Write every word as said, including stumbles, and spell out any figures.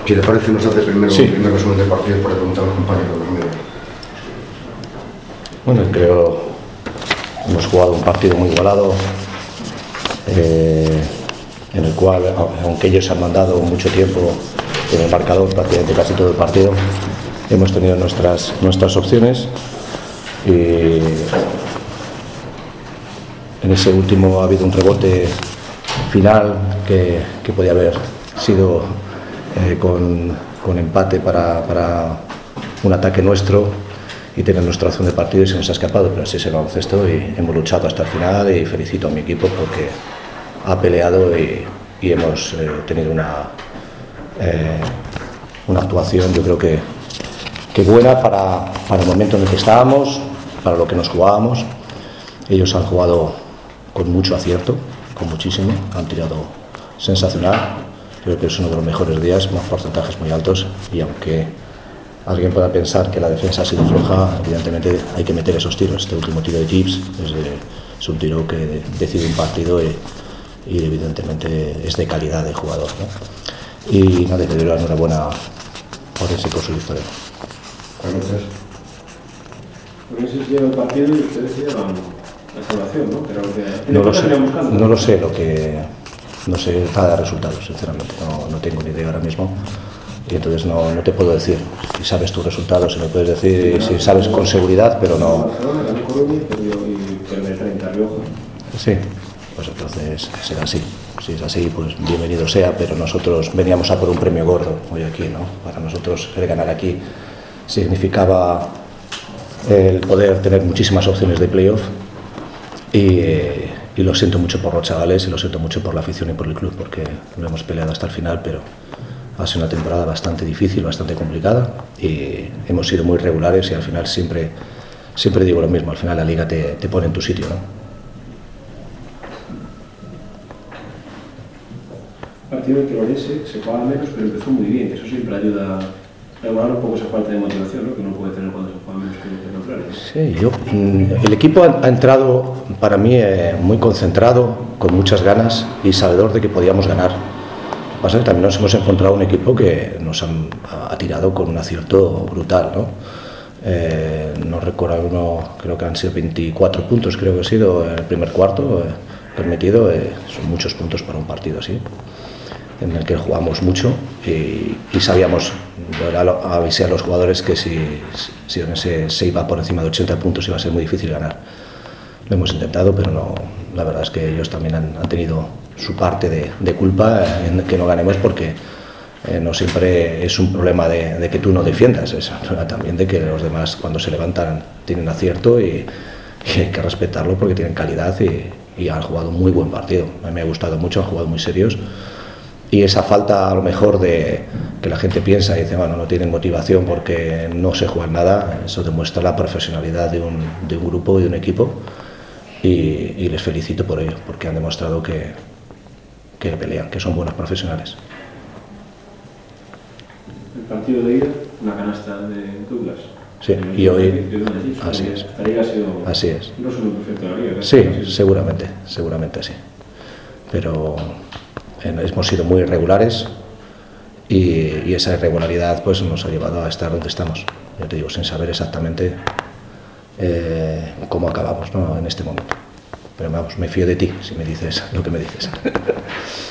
Si le parece, nos hace primero sí. un primer resumen del partido para preguntar a los compañeros de los medios. Bueno, creo que hemos jugado un partido muy igualado, eh, en el cual, aunque ellos han mandado mucho tiempo en el marcador, prácticamente casi todo el partido, hemos tenido nuestras, nuestras opciones y en ese último ha habido un rebote final que, que podía haber sido eh, con, con empate para, para un ataque nuestro y tener nuestra opción de partido, y se nos ha escapado, pero así es el baloncesto y hemos luchado hasta el final y felicito a mi equipo porque ha peleado y, y hemos eh, tenido una, eh, una actuación, yo creo que, que buena para, para el momento en el que estábamos, para lo que nos jugábamos. Ellos han jugado con mucho acierto, con muchísimo, han tirado sensacional, creo que es uno de los mejores días, más porcentajes muy altos, y aunque alguien pueda pensar que la defensa ha sido floja, evidentemente hay que meter esos tiros. Este último tiro de Gibbs es, de, es un tiro que decide un partido y, y evidentemente es de calidad de jugador, ¿no? Y nada, te doy la enhorabuena por ese por su victoria. Gracias. Porque ese se lleva el partido y ustedes se llevan la salvación, ¿no? Pero que no lo sé, no lo sé, lo que no sé nada de resultados, sinceramente, no, no tengo ni idea ahora mismo. Y entonces no, no te puedo decir. Si sabes tus resultados, si me puedes decir, si sabes con seguridad, pero no. Sí, pues entonces será así. Si es así, pues bienvenido sea, pero nosotros veníamos a por un premio gordo hoy aquí, ¿no? Para nosotros el ganar aquí significaba el poder tener muchísimas opciones de playoff y, eh, y lo siento mucho por los chavales y lo siento mucho por la afición y por el club, porque lo hemos peleado hasta el final, pero ha sido una temporada bastante difícil, bastante complicada y hemos sido muy regulares y al final siempre, siempre digo lo mismo, al final la liga te, te pone en tu sitio, ¿no? El partido de Orense se jugaba menos, pero empezó muy bien, eso siempre ayuda a regular un poco esa falta de motivación, ¿no? Que uno puede tener cuando se juega menos que el contrario. Sí, yo, el equipo ha, ha entrado para mí eh, muy concentrado, con muchas ganas y sabedor de que podíamos ganar. Lo que pasa es que también nos hemos encontrado un equipo que nos han, ha, ha tirado con un acierto brutal, ¿no? Eh, no recuerdo uno, creo que han sido veinticuatro puntos, creo que ha sido el primer cuarto eh, permitido, eh, son muchos puntos para un partido así, en el que jugamos mucho y, y sabíamos, avisé a los jugadores que si, si se, se iba por encima de ochenta puntos iba a ser muy difícil ganar. Lo hemos intentado, pero no, la verdad es que ellos también han, han tenido su parte de, de culpa en que no ganemos, porque eh, no siempre es un problema de, de que tú no defiendas, es un problema también de que los demás cuando se levantan tienen acierto y, y hay que respetarlo porque tienen calidad y, y han jugado un muy buen partido. A mí me ha gustado mucho, han jugado muy serios. Y esa falta a lo mejor de que la gente piensa y dice, bueno, no tienen motivación porque no se juega nada, eso demuestra la profesionalidad de un, de un grupo y de un equipo y, y les felicito por ello, porque han demostrado que, que pelean, que son buenos profesionales. El partido de ida, una canasta de Douglas. Sí, y hoy, así es, así es. No son un perfecto de la liga. Sí, seguramente, seguramente sí, pero hemos sido muy irregulares y, y esa irregularidad pues nos ha llevado a estar donde estamos, yo te digo, sin saber exactamente eh, cómo acabamos, ¿no? En este momento, pero vamos, me fío de ti si me dices lo que me dices.